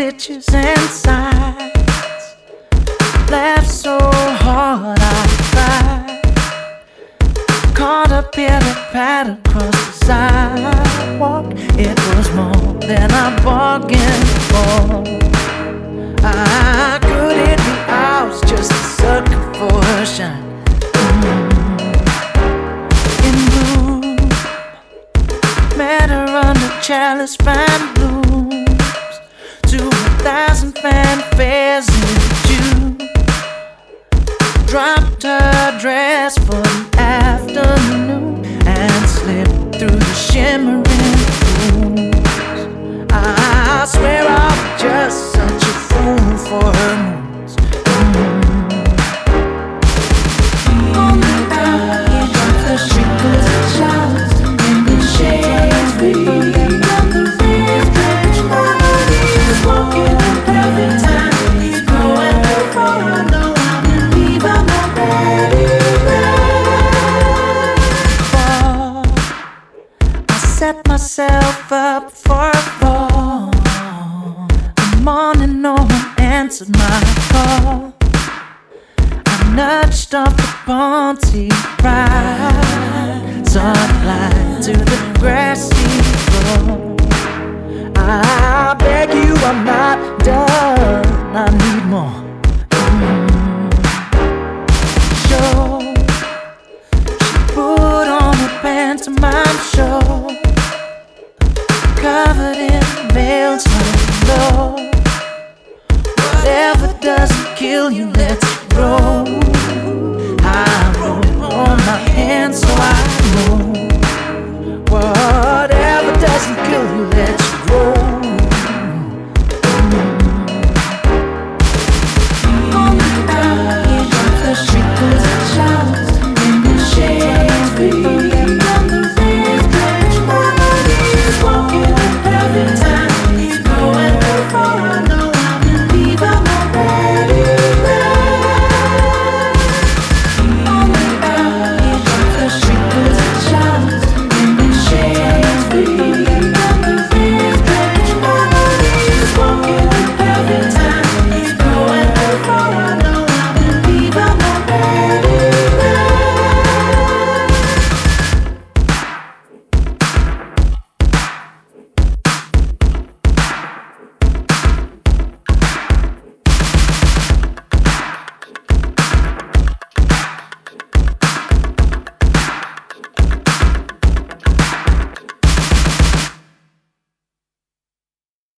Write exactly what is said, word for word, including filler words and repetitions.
stitches and sides. Laughed so hard I cried. Caught a pitter patter across the sidewalk. It was more than I bargained for. Ah, could it be I was just a sucker for her shine? In bloom, met her under chalice fine blooms. To a thousand fanfares in June. Dropped her dress for the afternoon and slipped through the shimmering pools. I swear I was just such a fool for her moons. Mm. On the ground, he dropped the trinkles and showers in the shades. People that on the rails, catch melody. He's walking in every time. He's going too far. I know I believe I'm not ready. I set myself up for a fall. The morning no one answered my call. I nudged off the Ponty ride, sunlight to the grassy floor. I beg you, I'm not done. I need more. Mm. Sure, she put on a pantomime show, covered in veils from below. Whatever doesn't kill you, let's roll. I wrote on my hand, so I